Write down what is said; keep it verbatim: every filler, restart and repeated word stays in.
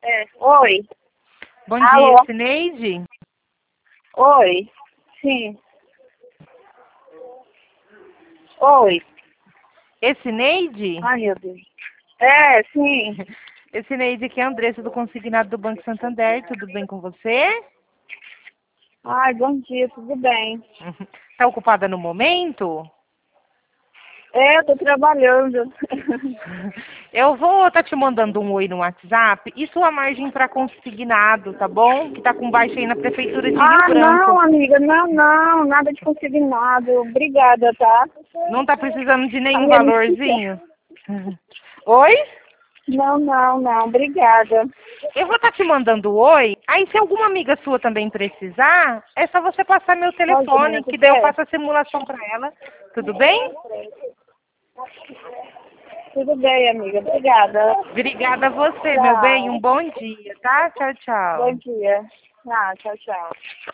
É. Oi. Bom Alô? dia, Cineide. Oi. Sim. Oi. Esse Neide? Ai, meu Deus. É, sim. Esse Neide aqui é a Andressa do Consignado do Banco Santander. Tudo bem com você? Ai, bom dia, tudo bem? Tá ocupada no momento? É, eu tô trabalhando. Eu vou estar te mandando um oi no WhatsApp e sua margem para consignado, tá bom? Que tá com baixa aí na Prefeitura de Rio Ah, não, Branco. amiga, não, não, nada de consignado. Obrigada, tá? Não tá precisando de A nenhum minha amiga. valorzinho? Oi? Não, não, não, obrigada. Eu vou estar te mandando um oi. Aí, se alguma amiga sua também precisar, é só você passar meu Pode, telefone, muito que daí eu quer? faço a simulação para ela. Tudo bem? Tudo bem, amiga, obrigada. Obrigada a você, meu bem. Um Tchau. bom dia, tá? Tchau, Bom tchau. dia. Ah, tchau, tchau.